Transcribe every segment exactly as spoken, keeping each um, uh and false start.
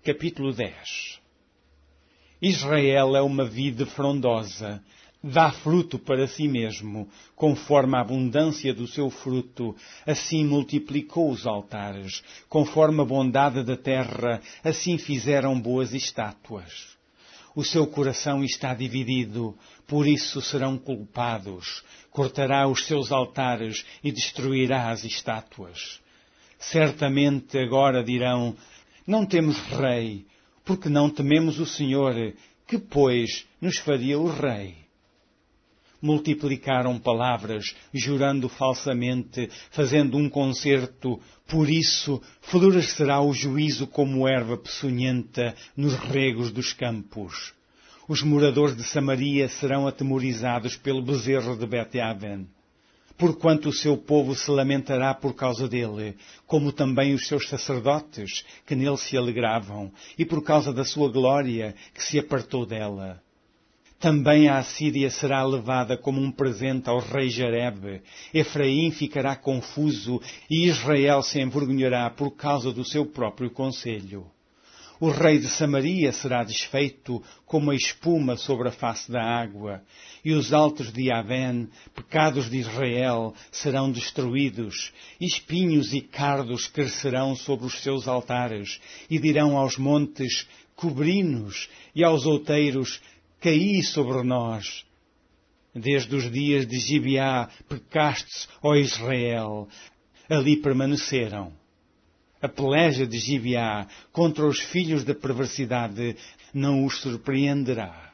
Capítulo dez. Israel é uma vide frondosa, dá fruto para si mesmo, conforme a abundância do seu fruto, assim multiplicou os altares, conforme a bondade da terra, assim fizeram boas estátuas. O seu coração está dividido, por isso serão culpados, cortará os seus altares e destruirá as estátuas. Certamente agora dirão, não temos rei, porque não tememos o Senhor, que, pois, nos faria o rei. Multiplicaram palavras, jurando falsamente, fazendo um concerto, por isso florescerá o juízo como erva peçonhenta nos regos dos campos. Os moradores de Samaria serão atemorizados pelo bezerro de Bet-Aven. Porquanto o seu povo se lamentará por causa dele, como também os seus sacerdotes, que nele se alegravam, e por causa da sua glória, que se apartou dela. Também a Assíria será levada como um presente ao rei Jareb, Efraim ficará confuso, e Israel se envergonhará por causa do seu próprio conselho. O rei de Samaria será desfeito como a espuma sobre a face da água, e os altos de Aven, pecados de Israel, serão destruídos. Espinhos e cardos crescerão sobre os seus altares, e dirão aos montes, cobri-nos, e aos outeiros, caí sobre nós. Desde os dias de Gibeá pecaste, ó Israel, ali permaneceram. A peleja de Gibeá contra os filhos da perversidade não os surpreenderá.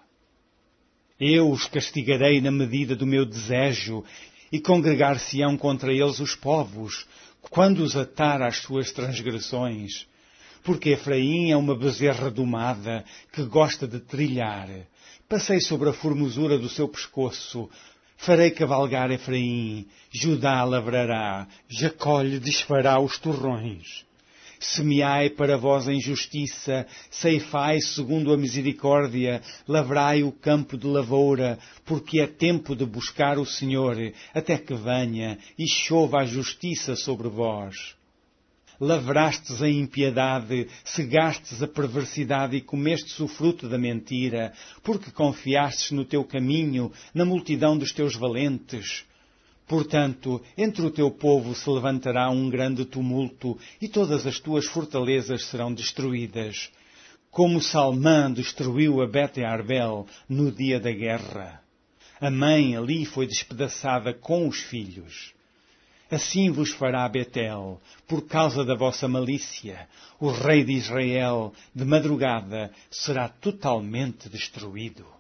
Eu os castigarei na medida do meu desejo, e congregar-se-ão contra eles os povos, quando os atar às suas transgressões. Porque Efraim é uma bezerra domada, que gosta de trilhar. Passei sobre a formosura do seu pescoço, farei cavalgar Efraim, Judá lavrará, Jacó lhe desfará os torrões. Semeai para vós em justiça, ceifai segundo a misericórdia, lavrai o campo de lavoura, porque é tempo de buscar o Senhor, até que venha e chova a justiça sobre vós. Lavrastes a impiedade, cegastes a perversidade e comestes o fruto da mentira, porque confiastes no teu caminho, na multidão dos teus valentes. Portanto, entre o teu povo se levantará um grande tumulto, e todas as tuas fortalezas serão destruídas, como Salmã destruiu a Bet-Arbel no dia da guerra. A mãe ali foi despedaçada com os filhos. Assim vos fará Betel, por causa da vossa malícia. O rei de Israel, de madrugada, será totalmente destruído.